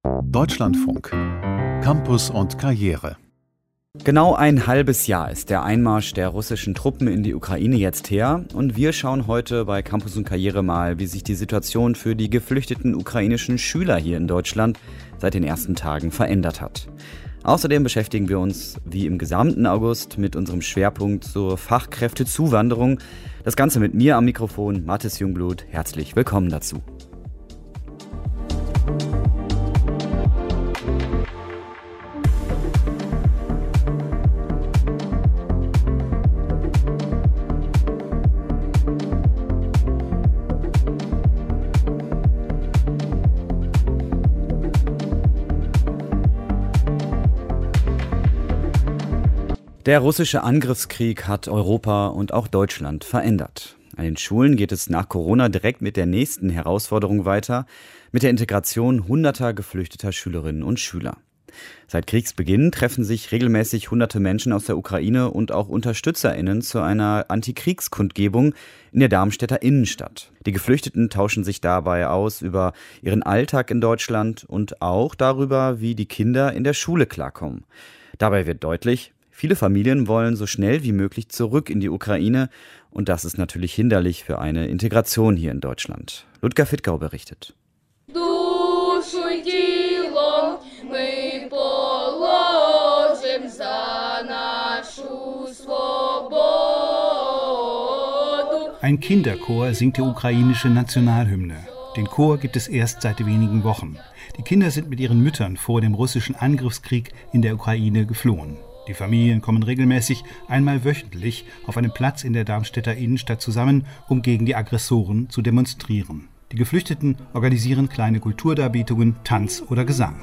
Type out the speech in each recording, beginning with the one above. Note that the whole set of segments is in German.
Deutschlandfunk. Campus und Karriere. Genau ein halbes Jahr ist der Einmarsch der russischen Truppen in die Ukraine jetzt her und wir schauen heute bei Campus und Karriere mal, wie sich die Situation für die geflüchteten ukrainischen Schüler hier in Deutschland seit den ersten Tagen verändert hat. Außerdem beschäftigen wir uns wie im gesamten August mit unserem Schwerpunkt zur Fachkräftezuwanderung. Das Ganze mit mir am Mikrofon, Mathis Jungblut. Herzlich willkommen dazu. Der russische Angriffskrieg hat Europa und auch Deutschland verändert. An den Schulen geht es nach Corona direkt mit der nächsten Herausforderung weiter, mit der Integration hunderter geflüchteter Schülerinnen und Schüler. Seit Kriegsbeginn treffen sich regelmäßig hunderte Menschen aus der Ukraine und auch UnterstützerInnen zu einer Antikriegskundgebung in der Darmstädter Innenstadt. Die Geflüchteten tauschen sich dabei aus über ihren Alltag in Deutschland und auch darüber, wie die Kinder in der Schule klarkommen. Dabei wird deutlich, viele Familien wollen so schnell wie möglich zurück in die Ukraine und das ist natürlich hinderlich für eine Integration hier in Deutschland. Ludger Fittgau berichtet. Ein Kinderchor singt die ukrainische Nationalhymne. Den Chor gibt es erst seit wenigen Wochen. Die Kinder sind mit ihren Müttern vor dem russischen Angriffskrieg in der Ukraine geflohen. Die Familien kommen regelmäßig einmal wöchentlich auf einem Platz in der Darmstädter Innenstadt zusammen, um gegen die Aggressoren zu demonstrieren. Die Geflüchteten organisieren kleine Kulturdarbietungen, Tanz oder Gesang.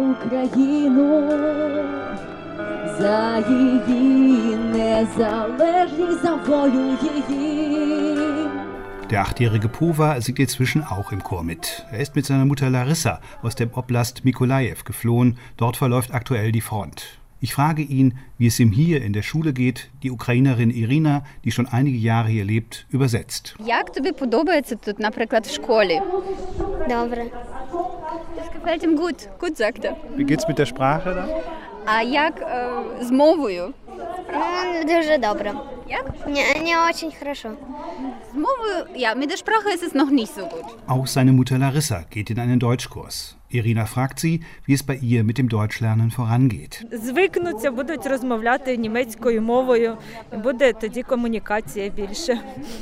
Der 8-jährige Pova singt inzwischen auch im Chor mit. Er ist mit seiner Mutter Larissa aus dem Oblast Mykolajiw geflohen. Dort verläuft aktuell die Front. Ich frage ihn, wie es ihm hier in der Schule geht. Die Ukrainerin Irina, die schon einige Jahre hier lebt, übersetzt. Jak tobie подобається тут, наприклад, в школі? Добре. Das gefällt ihm gut, gut, sagt er. Wie geht's mit der Sprache da? А як з мовою? Дуже добре. Jak? Не очень хорошо. Z mowою, ja, mit der Sprache ist es noch nicht so gut. Auch seine Mutter Larissa geht in einen Deutschkurs. Irina fragt sie, wie es bei ihr mit dem Deutschlernen vorangeht. Звикнуться, будуть розмовляти німецькою мовою, і буде тоді комунікація більше.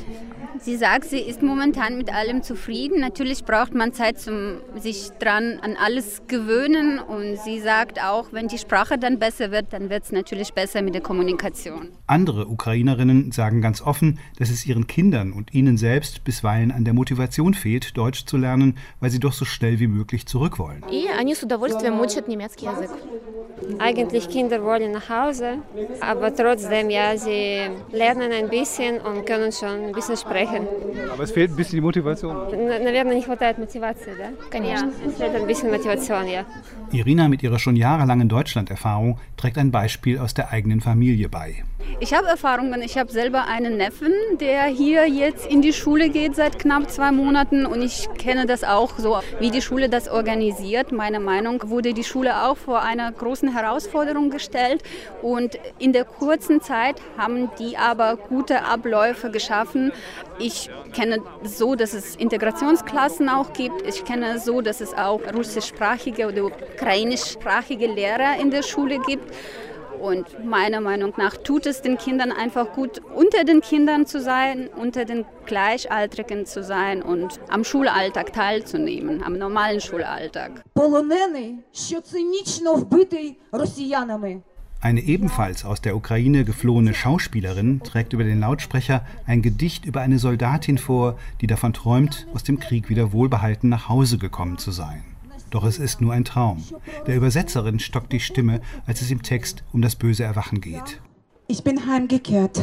Sie sagt, sie ist momentan mit allem zufrieden. Natürlich braucht man Zeit, sich dran an alles gewöhnen. Und sie sagt auch, wenn die Sprache dann besser wird, dann wird es natürlich besser mit der Kommunikation. Andere Ukrainerinnen sagen ganz offen, dass es ihren Kindern und ihnen selbst bisweilen an der Motivation fehlt, Deutsch zu lernen, weil sie doch so schnell wie möglich zurück wollen. И они с удовольствием учат немецкий язык. Eigentlich Kinder wollen nach Hause, aber trotzdem, ja, sie lernen ein bisschen und können schon ein bisschen sprechen. Aber es fehlt ein bisschen die Motivation. Наверное, не хватает мотивации, да? Конечно. Ja, es fehlt ein bisschen Motivation, ja. Irina mit ihrer schon jahrelangen Deutschlanderfahrung trägt ein Beispiel aus der eigenen Familie bei. Ich habe Erfahrungen. Ich habe selber einen Neffen, der hier jetzt in die Schule geht seit knapp 2 Monaten. Und ich kenne das auch so, wie die Schule das organisiert. Meiner Meinung nach wurde die Schule auch vor einer großen Herausforderung gestellt. Und in der kurzen Zeit haben die aber gute Abläufe geschaffen. Ich kenne so, dass es Integrationsklassen auch gibt. Ich kenne so, dass es auch russischsprachige oder ukrainischsprachige Lehrer in der Schule gibt. Und meiner Meinung nach tut es den Kindern einfach gut, unter den Kindern zu sein, unter den Gleichaltrigen zu sein und am Schulalltag teilzunehmen, am normalen Schulalltag. Полонений, що цинічно вбитий росіянами. Eine ebenfalls aus der Ukraine geflohene Schauspielerin trägt über den Lautsprecher ein Gedicht über eine Soldatin vor, die davon träumt, aus dem Krieg wieder wohlbehalten nach Hause gekommen zu sein. Doch es ist nur ein Traum. Der Übersetzerin stockt die Stimme, als es im Text um das böse Erwachen geht. Ich bin heimgekehrt.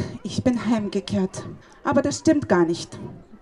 Aber das stimmt gar nicht.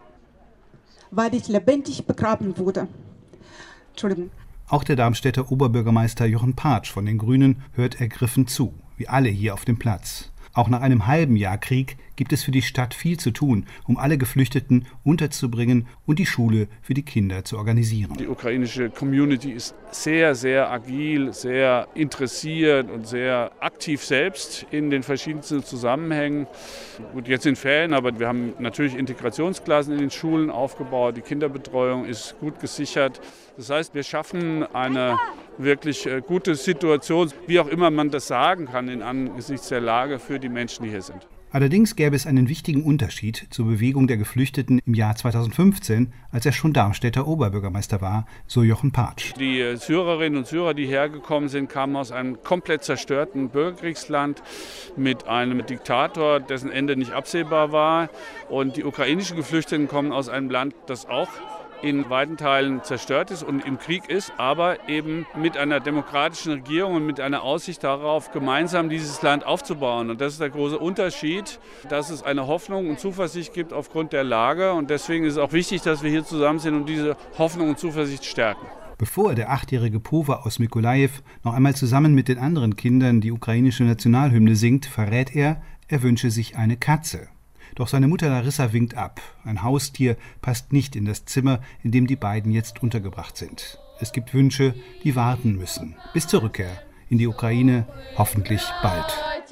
Weil ich lebendig begraben wurde. Entschuldigung. Auch der Darmstädter Oberbürgermeister Jochen Partsch von den Grünen hört ergriffen zu, wie alle hier auf dem Platz. Auch nach einem halben Jahr Krieg gibt es für die Stadt viel zu tun, um alle Geflüchteten unterzubringen und die Schule für die Kinder zu organisieren. Die ukrainische Community ist sehr, sehr agil, sehr interessiert und sehr aktiv selbst in den verschiedensten Zusammenhängen. Gut, jetzt sind Ferien, aber wir haben natürlich Integrationsklassen in den Schulen aufgebaut. Die Kinderbetreuung ist gut gesichert. Das heißt, wir schaffen eine wirklich gute Situation, wie auch immer man das sagen kann, angesichts der Lage für die Menschen, die hier sind. Allerdings gäbe es einen wichtigen Unterschied zur Bewegung der Geflüchteten im Jahr 2015, als er schon Darmstädter Oberbürgermeister war, so Jochen Partsch. Die Syrerinnen und Syrer, die hergekommen sind, kamen aus einem komplett zerstörten Bürgerkriegsland mit einem Diktator, dessen Ende nicht absehbar war. Und die ukrainischen Geflüchteten kommen aus einem Land, das auch in weiten Teilen zerstört ist und im Krieg ist, aber eben mit einer demokratischen Regierung und mit einer Aussicht darauf, gemeinsam dieses Land aufzubauen. Und das ist der große Unterschied, dass es eine Hoffnung und Zuversicht gibt aufgrund der Lage. Und deswegen ist es auch wichtig, dass wir hier zusammen sind und diese Hoffnung und Zuversicht stärken. Bevor der 8-jährige Powa aus Mykolajiw noch einmal zusammen mit den anderen Kindern die ukrainische Nationalhymne singt, verrät er wünsche sich eine Katze. Doch seine Mutter Larissa winkt ab. Ein Haustier passt nicht in das Zimmer, in dem die beiden jetzt untergebracht sind. Es gibt Wünsche, die warten müssen. Bis zur Rückkehr in die Ukraine, hoffentlich bald.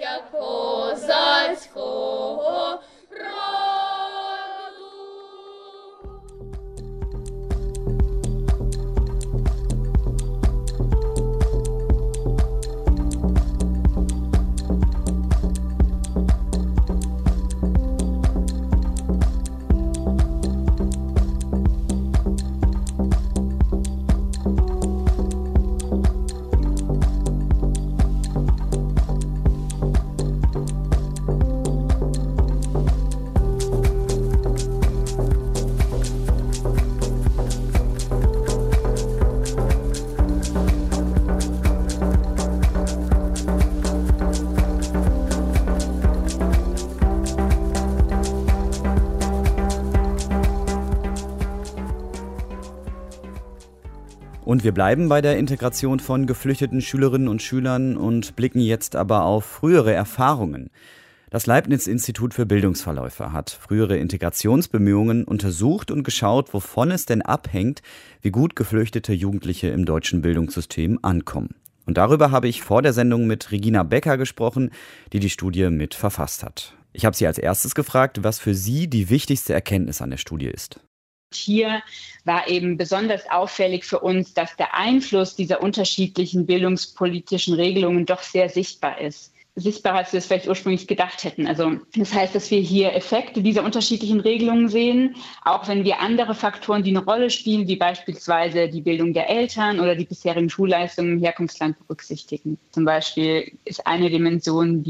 Und wir bleiben bei der Integration von geflüchteten Schülerinnen und Schülern und blicken jetzt aber auf frühere Erfahrungen. Das Leibniz-Institut für Bildungsverläufe hat frühere Integrationsbemühungen untersucht und geschaut, wovon es denn abhängt, wie gut geflüchtete Jugendliche im deutschen Bildungssystem ankommen. Und darüber habe ich vor der Sendung mit Regina Becker gesprochen, die die Studie mit verfasst hat. Ich habe sie als erstes gefragt, was für sie die wichtigste Erkenntnis an der Studie ist. Hier war eben besonders auffällig für uns, dass der Einfluss dieser unterschiedlichen bildungspolitischen Regelungen doch sehr sichtbar ist. Sichtbarer, als wir es vielleicht ursprünglich gedacht hätten. Also das heißt, dass wir hier Effekte dieser unterschiedlichen Regelungen sehen, auch wenn wir andere Faktoren, die eine Rolle spielen, wie beispielsweise die Bildung der Eltern oder die bisherigen Schulleistungen im Herkunftsland berücksichtigen. Zum Beispiel ist eine Dimension,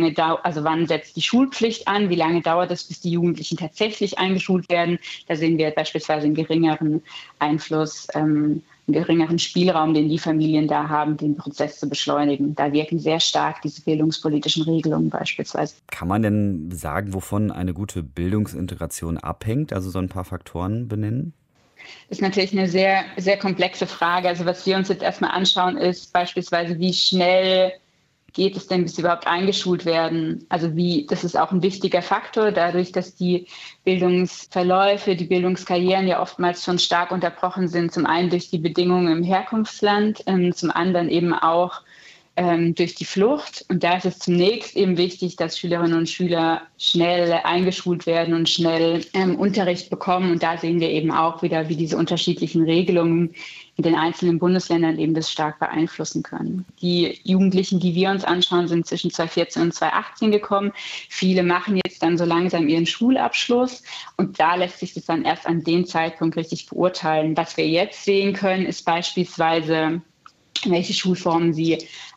wann setzt die Schulpflicht an, wie lange dauert es, bis die Jugendlichen tatsächlich eingeschult werden. Da sehen wir beispielsweise einen geringeren Einfluss, einen geringeren Spielraum, den die Familien da haben, den Prozess zu beschleunigen. Da wirken sehr stark diese bildungspolitischen Regelungen beispielsweise. Kann man denn sagen, wovon eine gute Bildungsintegration abhängt? Also so ein paar Faktoren benennen? Das ist natürlich eine sehr, sehr komplexe Frage. Also was wir uns jetzt erstmal anschauen, ist beispielsweise, wie schnell geht es denn, bis sie überhaupt eingeschult werden? Also das ist auch ein wichtiger Faktor, dadurch, dass die Bildungsverläufe, die Bildungskarrieren ja oftmals schon stark unterbrochen sind. Zum einen durch die Bedingungen im Herkunftsland, zum anderen eben auch durch die Flucht. Und da ist es zunächst eben wichtig, dass Schülerinnen und Schüler schnell eingeschult werden und schnell Unterricht bekommen. Und da sehen wir eben auch wieder, wie diese unterschiedlichen Regelungen in den einzelnen Bundesländern eben das stark beeinflussen können. Die Jugendlichen, die wir uns anschauen, sind zwischen 2014 und 2018 gekommen. Viele machen jetzt dann so langsam ihren Schulabschluss und da lässt sich das dann erst an dem Zeitpunkt richtig beurteilen. Was wir jetzt sehen können, ist beispielsweise, welche Schulformen sie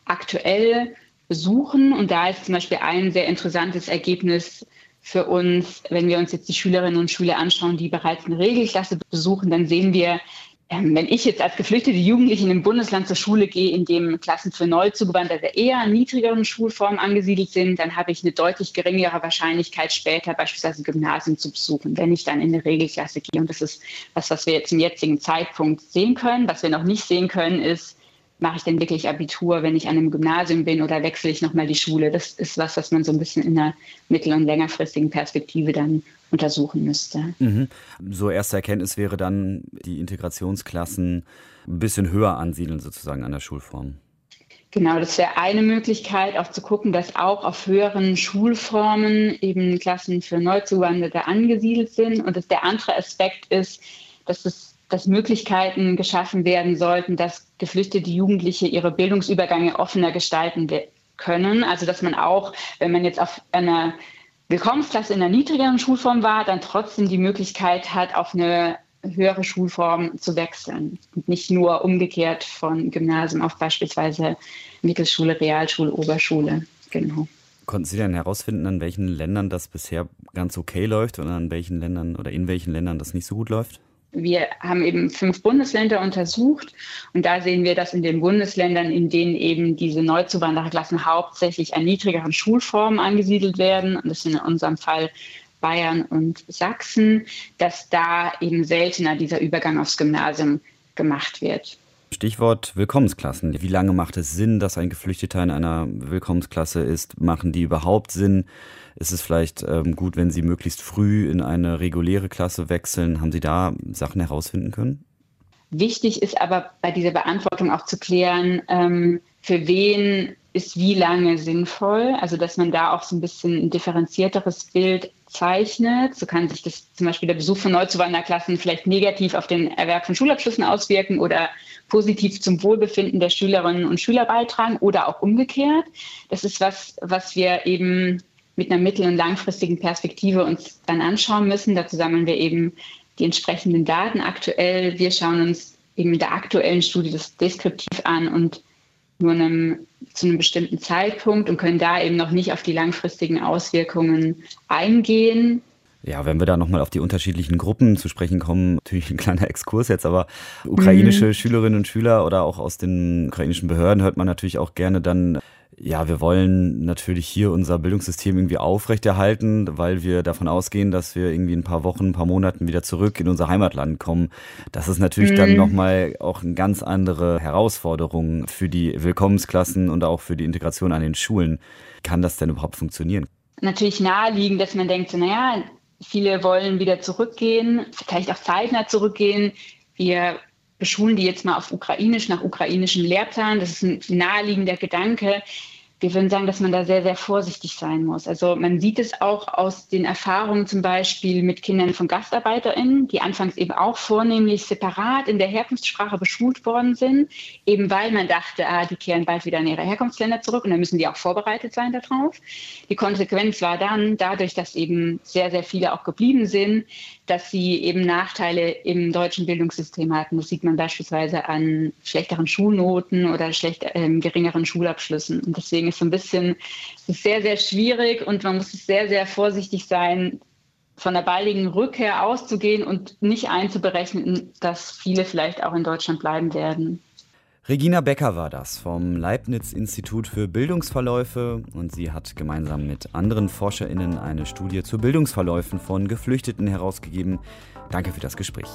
aktuell besuchen. Und da ist zum Beispiel ein sehr interessantes Ergebnis für uns, wenn wir uns jetzt die Schülerinnen und Schüler anschauen, die bereits eine Regelklasse besuchen, dann sehen wir, wenn ich jetzt als geflüchtete Jugendliche in einem Bundesland zur Schule gehe, in dem Klassen für Neuzugewanderte eher niedrigeren Schulformen angesiedelt sind, dann habe ich eine deutlich geringere Wahrscheinlichkeit, später beispielsweise ein Gymnasium zu besuchen, wenn ich dann in eine Regelklasse gehe. Und das ist was wir jetzt zum jetzigen Zeitpunkt sehen können. Was wir noch nicht sehen können, ist, mache ich denn wirklich Abitur, wenn ich an einem Gymnasium bin, oder wechsle ich nochmal die Schule? Das ist was man so ein bisschen in einer mittel- und längerfristigen Perspektive dann untersuchen müsste. So erste Erkenntnis wäre dann, die Integrationsklassen ein bisschen höher ansiedeln sozusagen an der Schulform. Genau, das wäre eine Möglichkeit, auch zu gucken, dass auch auf höheren Schulformen eben Klassen für Neuzugewanderte angesiedelt sind. Und der andere Aspekt ist, dass Möglichkeiten geschaffen werden sollten, dass geflüchtete Jugendliche ihre Bildungsübergänge offener gestalten können. Also dass man auch, wenn man jetzt auf einer Willkommensklasse in einer niedrigeren Schulform war, dann trotzdem die Möglichkeit hat, auf eine höhere Schulform zu wechseln. Und nicht nur umgekehrt von Gymnasium auf beispielsweise Mittelschule, Realschule, Oberschule. Genau. Konnten Sie denn herausfinden, an welchen Ländern das bisher ganz okay läuft und an welchen Ländern oder in welchen Ländern das nicht so gut läuft? Wir haben eben 5 Bundesländer untersucht und da sehen wir, dass in den Bundesländern, in denen eben diese Neuzuwandererklassen hauptsächlich an niedrigeren Schulformen angesiedelt werden, und das sind in unserem Fall Bayern und Sachsen, dass da eben seltener dieser Übergang aufs Gymnasium gemacht wird. Stichwort Willkommensklassen. Wie lange macht es Sinn, dass ein Geflüchteter in einer Willkommensklasse ist? Machen die überhaupt Sinn? Ist es vielleicht gut, wenn Sie möglichst früh in eine reguläre Klasse wechseln? Haben Sie da Sachen herausfinden können? Wichtig ist aber bei dieser Beantwortung auch zu klären, für wen ist wie lange sinnvoll. Also dass man da auch so ein bisschen ein differenzierteres Bild zeichnet. So kann sich das zum Beispiel der Besuch von Neuzuwandererklassen vielleicht negativ auf den Erwerb von Schulabschlüssen auswirken oder positiv zum Wohlbefinden der Schülerinnen und Schüler beitragen oder auch umgekehrt. Das ist was wir eben mit einer mittel- und langfristigen Perspektive uns dann anschauen müssen. Dazu sammeln wir eben die entsprechenden Daten aktuell. Wir schauen uns eben in der aktuellen Studie das deskriptiv an und nur zu einem bestimmten Zeitpunkt und können da eben noch nicht auf die langfristigen Auswirkungen eingehen. Ja, wenn wir da nochmal auf die unterschiedlichen Gruppen zu sprechen kommen, natürlich ein kleiner Exkurs jetzt, aber ukrainische Schülerinnen und Schüler oder auch aus den ukrainischen Behörden hört man natürlich auch gerne dann, ja, wir wollen natürlich hier unser Bildungssystem irgendwie aufrechterhalten, weil wir davon ausgehen, dass wir irgendwie in ein paar Wochen, ein paar Monaten wieder zurück in unser Heimatland kommen. Das ist natürlich dann nochmal auch eine ganz andere Herausforderung für die Willkommensklassen und auch für die Integration an den Schulen. Kann das denn überhaupt funktionieren? Natürlich naheliegend, dass man denkt, viele wollen wieder zurückgehen, vielleicht auch zeitnah zurückgehen. Wir beschulen die jetzt mal auf Ukrainisch, nach ukrainischem Lehrplan. Das ist ein naheliegender Gedanke. Wir würden sagen, dass man da sehr, sehr vorsichtig sein muss. Also man sieht es auch aus den Erfahrungen zum Beispiel mit Kindern von GastarbeiterInnen, die anfangs eben auch vornehmlich separat in der Herkunftssprache beschult worden sind, eben weil man dachte, die kehren bald wieder in ihre Herkunftsländer zurück und dann müssen die auch vorbereitet sein darauf. Die Konsequenz war dann, dadurch, dass eben sehr, sehr viele auch geblieben sind, dass sie eben Nachteile im deutschen Bildungssystem hatten. Das sieht man beispielsweise an schlechteren Schulnoten oder geringeren Schulabschlüssen. Und deswegen ist so ein bisschen, es ist sehr, sehr schwierig und man muss sehr, sehr vorsichtig sein, von der baldigen Rückkehr auszugehen und nicht einzuberechnen, dass viele vielleicht auch in Deutschland bleiben werden. Regina Becker war das vom Leibniz-Institut für Bildungsverläufe und sie hat gemeinsam mit anderen ForscherInnen eine Studie zu Bildungsverläufen von Geflüchteten herausgegeben. Danke für das Gespräch.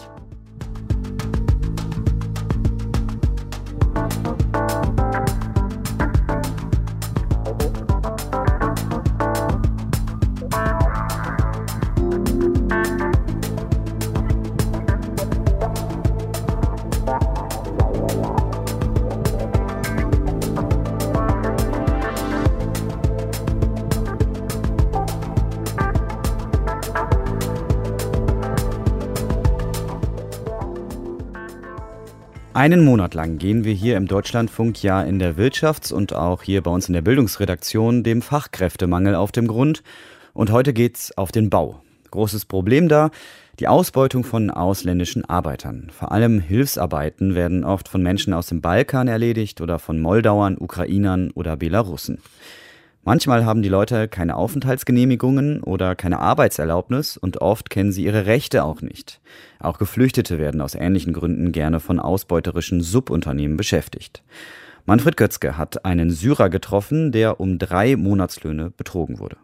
Einen Monat lang gehen wir hier im Deutschlandfunk ja in der Wirtschafts- und auch hier bei uns in der Bildungsredaktion dem Fachkräftemangel auf dem Grund. Und heute geht's auf den Bau. Großes Problem da, die Ausbeutung von ausländischen Arbeitern. Vor allem Hilfsarbeiten werden oft von Menschen aus dem Balkan erledigt oder von Moldauern, Ukrainern oder Belarussen. Manchmal haben die Leute keine Aufenthaltsgenehmigungen oder keine Arbeitserlaubnis und oft kennen sie ihre Rechte auch nicht. Auch Geflüchtete werden aus ähnlichen Gründen gerne von ausbeuterischen Subunternehmen beschäftigt. Manfred Götzke hat einen Syrer getroffen, der um 3 Monatslöhne betrogen wurde.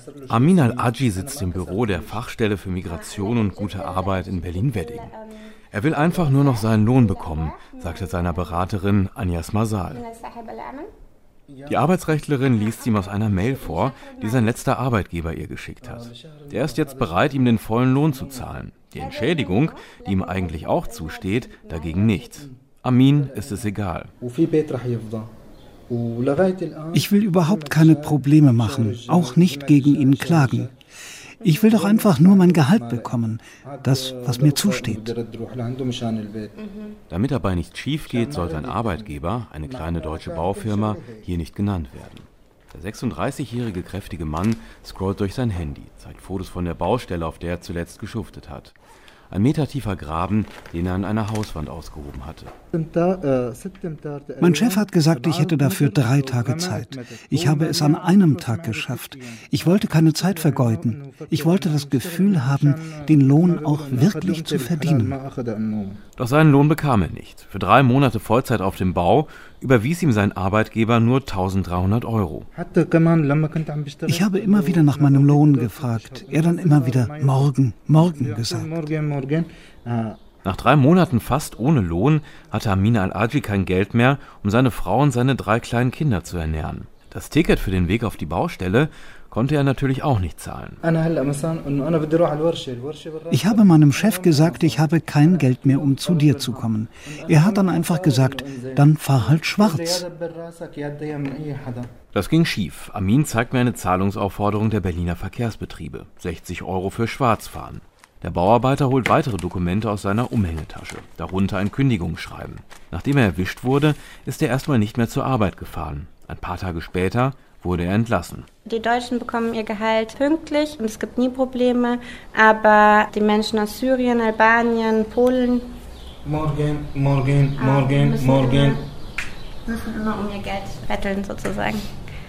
Amin Al-Aji sitzt im Büro der Fachstelle für Migration und gute Arbeit in Berlin-Wedding. Er will einfach nur noch seinen Lohn bekommen, sagt er seiner Beraterin Agnes Masal. Die Arbeitsrechtlerin liest ihm aus einer Mail vor, die sein letzter Arbeitgeber ihr geschickt hat. Der ist jetzt bereit, ihm den vollen Lohn zu zahlen. Die Entschädigung, die ihm eigentlich auch zusteht, dagegen nicht. Amin ist es egal. Ich will überhaupt keine Probleme machen, auch nicht gegen ihn klagen. Ich will doch einfach nur mein Gehalt bekommen, das, was mir zusteht. Damit dabei nichts schief geht, soll sein Arbeitgeber, eine kleine deutsche Baufirma, hier nicht genannt werden. Der 36-jährige kräftige Mann scrollt durch sein Handy, zeigt Fotos von der Baustelle, auf der er zuletzt geschuftet hat. Ein metertiefer Graben, den er an einer Hauswand ausgehoben hatte. Mein Chef hat gesagt, ich hätte dafür 3 Tage Zeit. Ich habe es an einem Tag geschafft. Ich wollte keine Zeit vergeuden. Ich wollte das Gefühl haben, den Lohn auch wirklich zu verdienen. Doch seinen Lohn bekam er nicht. Für 3 Monate Vollzeit auf dem Bau überwies ihm sein Arbeitgeber nur 1.300 €. Ich habe immer wieder nach meinem Lohn gefragt. Er dann immer wieder morgen, morgen gesagt. Nach 3 Monaten fast ohne Lohn hatte Amin Al-Aji kein Geld mehr, um seine Frau und seine 3 kleinen Kinder zu ernähren. Das Ticket für den Weg auf die Baustelle konnte er natürlich auch nicht zahlen. Ich habe meinem Chef gesagt, ich habe kein Geld mehr, um zu dir zu kommen. Er hat dann einfach gesagt, dann fahr halt schwarz. Das ging schief. Amin zeigt mir eine Zahlungsaufforderung der Berliner Verkehrsbetriebe. 60 € für Schwarzfahren. Der Bauarbeiter holt weitere Dokumente aus seiner Umhängetasche, darunter ein Kündigungsschreiben. Nachdem er erwischt wurde, ist er erstmal nicht mehr zur Arbeit gefahren. Ein paar Tage später wurde er entlassen. Die Deutschen bekommen ihr Gehalt pünktlich und es gibt nie Probleme, aber die Menschen aus Syrien, Albanien, Polen morgen müssen immer um ihr Geld betteln sozusagen.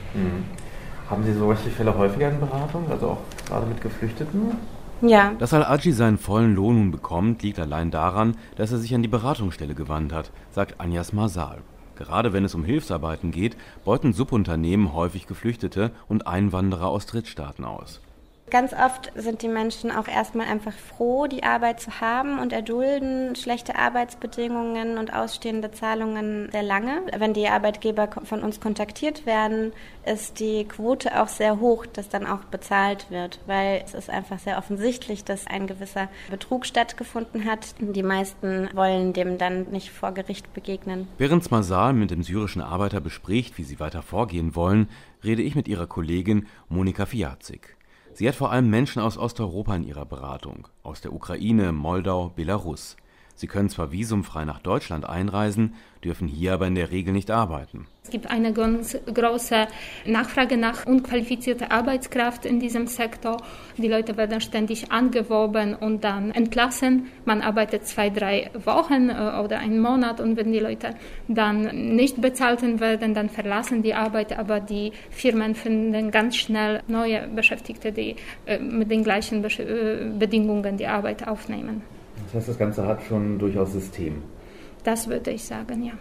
Haben Sie solche Fälle häufiger in Beratung, also auch gerade mit Geflüchteten? Ja. Dass Al-Aji seinen vollen Lohn nun bekommt, liegt allein daran, dass er sich an die Beratungsstelle gewandt hat, sagt Agnes Masal. Gerade wenn es um Hilfsarbeiten geht, beuten Subunternehmen häufig Geflüchtete und Einwanderer aus Drittstaaten aus. Ganz oft sind die Menschen auch erstmal einfach froh, die Arbeit zu haben und erdulden schlechte Arbeitsbedingungen und ausstehende Zahlungen sehr lange. Wenn die Arbeitgeber von uns kontaktiert werden, ist die Quote auch sehr hoch, dass dann auch bezahlt wird, weil es ist einfach sehr offensichtlich, dass ein gewisser Betrug stattgefunden hat. Die meisten wollen dem dann nicht vor Gericht begegnen. Während Masal mit dem syrischen Arbeiter bespricht, wie sie weiter vorgehen wollen, rede ich mit ihrer Kollegin Monika Fijazik. Sie hat vor allem Menschen aus Osteuropa in ihrer Beratung, aus der Ukraine, Moldau, Belarus. Sie können zwar visumfrei nach Deutschland einreisen, dürfen hier aber in der Regel nicht arbeiten. Es gibt eine ganz große Nachfrage nach unqualifizierter Arbeitskraft in diesem Sektor. Die Leute werden ständig angeworben und dann entlassen. Man arbeitet 2-3 Wochen oder einen Monat und wenn die Leute dann nicht bezahlt werden, dann verlassen die Arbeit. Aber die Firmen finden ganz schnell neue Beschäftigte, die mit den gleichen Bedingungen die Arbeit aufnehmen. Das heißt, das Ganze hat schon durchaus System. Das würde ich sagen, ja.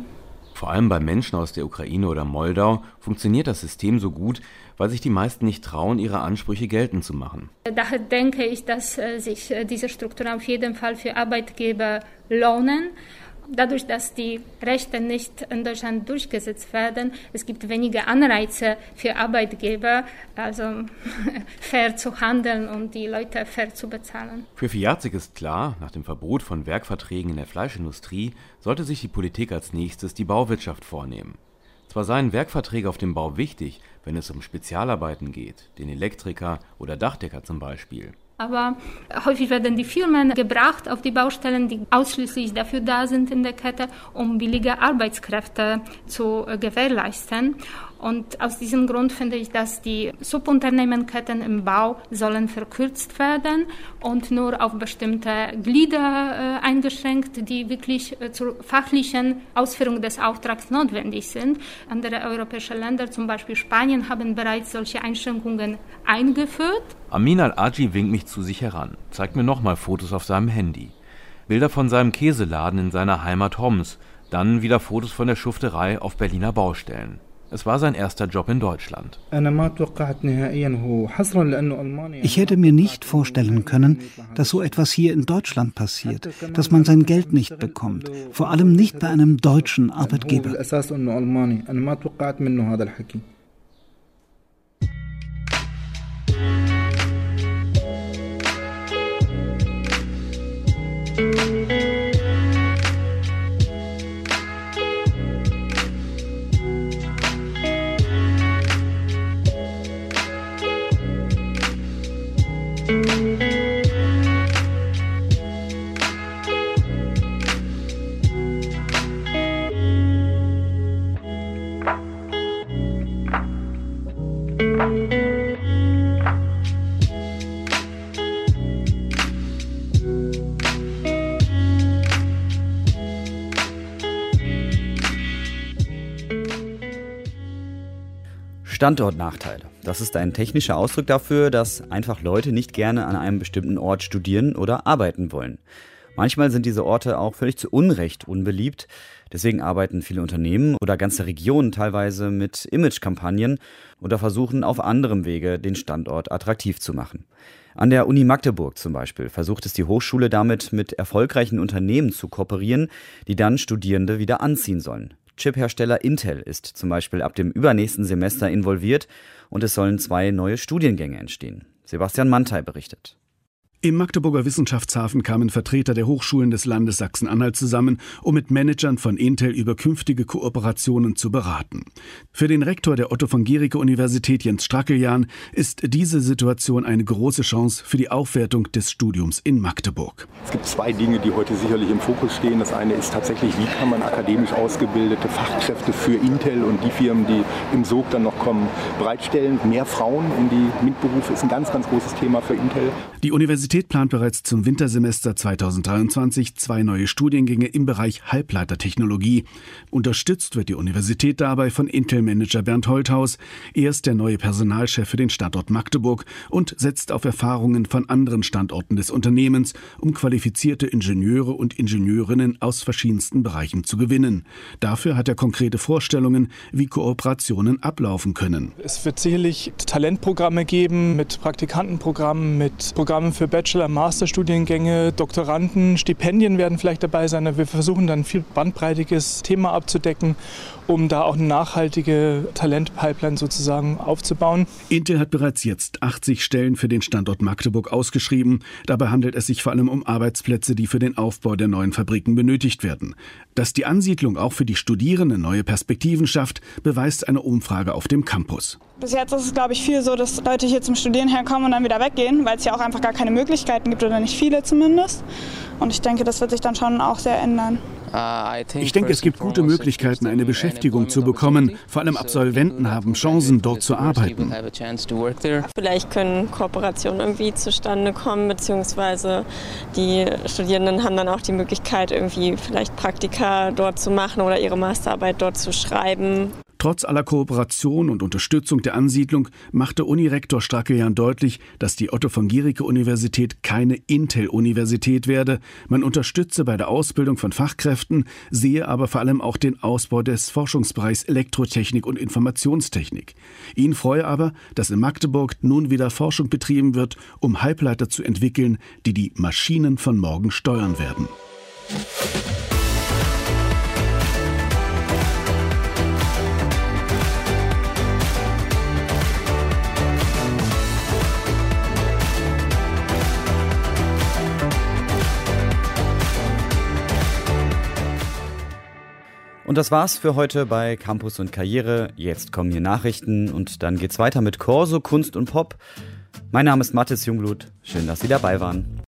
Vor allem bei Menschen aus der Ukraine oder Moldau funktioniert das System so gut, weil sich die meisten nicht trauen, ihre Ansprüche geltend zu machen. Daher denke ich, dass sich diese Strukturen auf jeden Fall für Arbeitgeber lohnen. Dadurch, dass die Rechte nicht in Deutschland durchgesetzt werden, es gibt weniger Anreize für Arbeitgeber, also fair zu handeln und die Leute fair zu bezahlen. Für Fijazik ist klar, nach dem Verbot von Werkverträgen in der Fleischindustrie sollte sich die Politik als nächstes die Bauwirtschaft vornehmen. Zwar seien Werkverträge auf dem Bau wichtig, wenn es um Spezialarbeiten geht, den Elektriker oder Dachdecker zum Beispiel. Aber häufig werden die Firmen gebracht auf die Baustellen, die ausschließlich dafür da sind in der Kette, um billige Arbeitskräfte zu gewährleisten. Und aus diesem Grund finde ich, dass die Subunternehmenketten im Bau sollen verkürzt werden und nur auf bestimmte Glieder eingeschränkt, die wirklich zur fachlichen Ausführung des Auftrags notwendig sind. Andere europäische Länder, zum Beispiel Spanien, haben bereits solche Einschränkungen eingeführt. Amin Al-Aji winkt mich zu sich heran, zeigt mir nochmal Fotos auf seinem Handy. Bilder von seinem Käseladen in seiner Heimat Homs, dann wieder Fotos von der Schufterei auf Berliner Baustellen. Es war sein erster Job in Deutschland. Ich hätte mir nicht vorstellen können, dass so etwas hier in Deutschland passiert, dass man sein Geld nicht bekommt, vor allem nicht bei einem deutschen Arbeitgeber. Standortnachteile. Das ist ein technischer Ausdruck dafür, dass einfach Leute nicht gerne an einem bestimmten Ort studieren oder arbeiten wollen. Manchmal sind diese Orte auch völlig zu Unrecht unbeliebt. Deswegen arbeiten viele Unternehmen oder ganze Regionen teilweise mit Imagekampagnen oder versuchen auf anderem Wege, den Standort attraktiv zu machen. An der Uni Magdeburg zum Beispiel versucht es die Hochschule damit, mit erfolgreichen Unternehmen zu kooperieren, die dann Studierende wieder anziehen sollen. Chiphersteller Intel ist zum Beispiel ab dem übernächsten Semester involviert und es sollen 2 neue Studiengänge entstehen. Sebastian Mantei berichtet. Im Magdeburger Wissenschaftshafen kamen Vertreter der Hochschulen des Landes Sachsen-Anhalt zusammen, um mit Managern von Intel über künftige Kooperationen zu beraten. Für den Rektor der Otto-von-Guericke-Universität, Jens Strackeljan, ist diese Situation eine große Chance für die Aufwertung des Studiums in Magdeburg. Es gibt 2 Dinge, die heute sicherlich im Fokus stehen. Das eine ist tatsächlich, wie kann man akademisch ausgebildete Fachkräfte für Intel und die Firmen, die im Sog dann noch kommen, bereitstellen. Mehr Frauen in die MINT-Berufe ist ein ganz, ganz großes Thema für Intel. Die Universität plant bereits zum Wintersemester 2023 2 neue Studiengänge im Bereich Halbleitertechnologie. Unterstützt wird die Universität dabei von Intel-Manager Bernd Holthaus. Er ist der neue Personalchef für den Standort Magdeburg und setzt auf Erfahrungen von anderen Standorten des Unternehmens, um qualifizierte Ingenieure und Ingenieurinnen aus verschiedensten Bereichen zu gewinnen. Dafür hat er konkrete Vorstellungen, wie Kooperationen ablaufen können. Es wird sicherlich Talentprogramme geben mit Praktikantenprogrammen, mit Programmen für Bachelor-Master-Studiengänge, Doktoranden, Stipendien werden vielleicht dabei sein. Wir versuchen dann ein viel bandbreitiges Thema abzudecken, um da auch eine nachhaltige Talentpipeline sozusagen aufzubauen. Intel hat bereits jetzt 80 Stellen für den Standort Magdeburg ausgeschrieben. Dabei handelt es sich vor allem um Arbeitsplätze, die für den Aufbau der neuen Fabriken benötigt werden. Dass die Ansiedlung auch für die Studierenden neue Perspektiven schafft, beweist eine Umfrage auf dem Campus. Bis jetzt ist es, glaube ich, viel so, dass Leute hier zum Studieren herkommen und dann wieder weggehen, weil es ja auch einfach gar keine Möglichkeiten gibt oder nicht viele zumindest. Und ich denke, das wird sich dann schon auch sehr ändern. Ich denke, es gibt gute Möglichkeiten, eine Beschäftigung zu bekommen. Vor allem Absolventen haben Chancen, dort zu arbeiten. Vielleicht können Kooperationen irgendwie zustande kommen, beziehungsweise die Studierenden haben dann auch die Möglichkeit, irgendwie vielleicht Praktika dort zu machen oder ihre Masterarbeit dort zu schreiben. Trotz aller Kooperation und Unterstützung der Ansiedlung machte Unirektor Strackeljan deutlich, dass die Otto-von-Guericke-Universität keine Intel-Universität werde. Man unterstütze bei der Ausbildung von Fachkräften, sehe aber vor allem auch den Ausbau des Forschungsbereichs Elektrotechnik und Informationstechnik. Ihn freue aber, dass in Magdeburg nun wieder Forschung betrieben wird, um Halbleiter zu entwickeln, die die Maschinen von morgen steuern werden. Und das war's für heute bei Campus und Karriere. Jetzt kommen hier Nachrichten und dann geht's weiter mit Corso, Kunst und Pop. Mein Name ist Mathis Jungblut. Schön, dass Sie dabei waren.